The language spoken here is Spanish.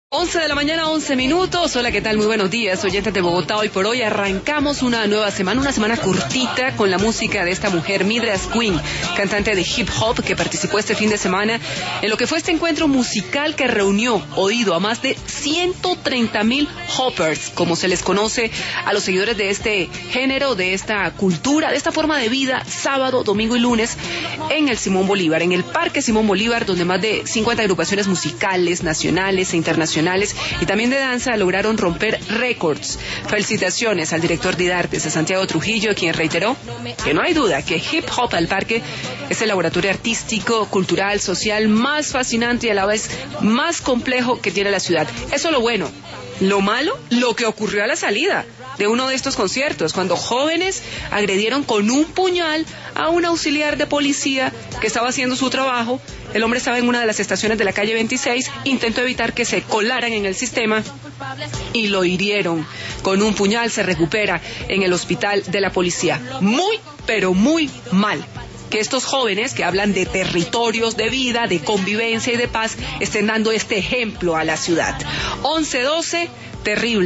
11 de la mañana, 11 minutos. Hola, ¿qué tal? Muy buenos días, oyentes de Bogotá. Hoy por hoy arrancamos una nueva semana, una semana cortita con la música de esta mujer, Midras Queen, cantante de hip hop que participó este fin de semana en lo que fue este encuentro musical que reunió oído a más de 130,000 hoppers, como se les conoce a los seguidores de este género, de esta cultura, de esta forma de vida, sábado, domingo y lunes en el Simón Bolívar, en el Parque Simón Bolívar, donde más de 50 agrupaciones musicales, nacionales e internacionales y también de danza lograron romper récords. Felicitaciones al director de artes de Santiago Trujillo, quien reiteró que no hay duda que Hip Hop al Parque es el laboratorio artístico, cultural, social más fascinante y a la vez más complejo que tiene la ciudad. Eso es lo bueno. Lo malo, lo que ocurrió a la salida de uno de estos conciertos, cuando jóvenes agredieron con un puñal a un auxiliar de policía que estaba haciendo su trabajo. El hombre estaba en una de las estaciones de la calle 26, intentó evitar que se colaran en el sistema y lo hirieron con un puñal. Se recupera en el hospital de la policía. Muy, pero muy mal que estos jóvenes que hablan de territorios de vida, de convivencia y de paz estén dando este ejemplo a la ciudad. 11-12, terrible.